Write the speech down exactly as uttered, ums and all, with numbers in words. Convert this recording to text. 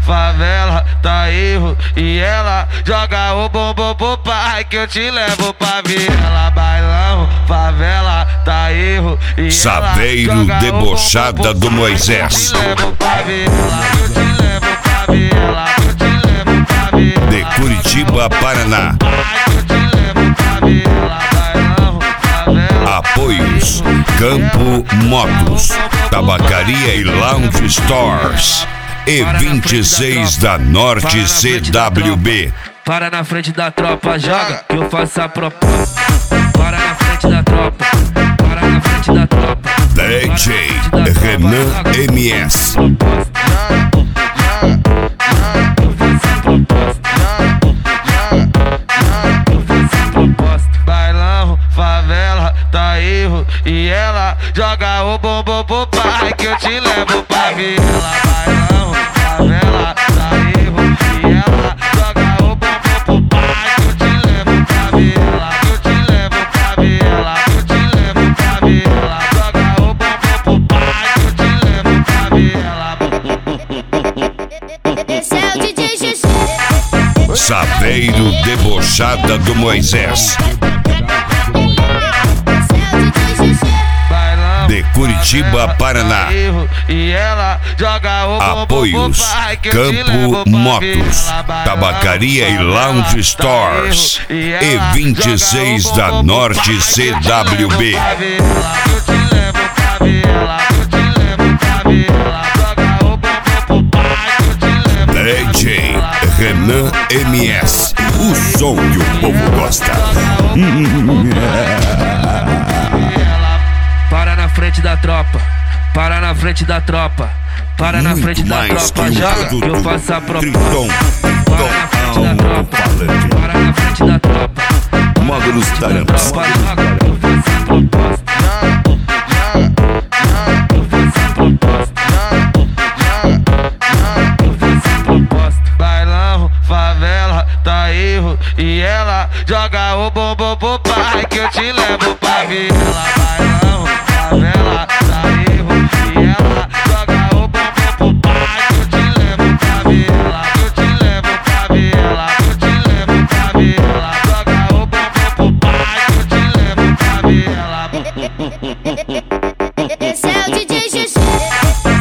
favela, tá erro. E ela joga o bumbum pro pai que eu te levo pra viela. Bailão, favela, tá erro. E Saveiro ela joga debochada do Moisés. Eu te levo pra viela, eu te levo pra viela, eu te levo pra viela. De Curitiba, Paraná. Eu te levo pra viela, bailão, favela. Apoios Campo Motos, Tabacaria e Lounge Stores e vinte e seis da Norte C W B. Para na frente da tropa, joga que eu faço a proposta. Para na frente da tropa, para na frente da tropa. D J Renan M S. Bailão, favela, tá erro. E ela joga o bumbum pro pai que eu te levo pra viela. Bailão, favela, tá erro. E ela joga o bumbum pro pai que eu te levo pra viela. Eu te levo pra viela, eu te levo pra viela. Joga o bumbum pro pai que eu te levo pra viela. Esse é o D J Xuxa. Saveiro debochada do Moisés. De Curitiba, Paraná. E ela joga o Apoios Campo Motos, Tabacaria e Lounge Stores e vinte e seis da Norte C W B. Eu te levo pra viela, eu te levo pra viela. Joga o bumbum pro pai que eu te levo pra viela. D J Renan M S, o som que o povo gosta. Para na frente da tropa, para na frente da tropa, para na Muito frente da mais tropa, que um joga que eu produto. faço a proposta. Triton, Para na frente da tropa, para na frente da tropa. Módulos Tarantos. Tropa, joga que eu faço a proposta. Eu faço a proposta. Eu faço a proposta. Bailão, favela, tá erro. E ela joga o bumbum pro pai que eu te levo pra viela. Bailão, favela, tá erro. E ela joga o bumbum pro pai que eu te levo pra viela. Eu te levo pra viela, eu te levo pra viela. Joga o bumbum pro pai que eu te levo pra viela. Esse é o D J Xuxa.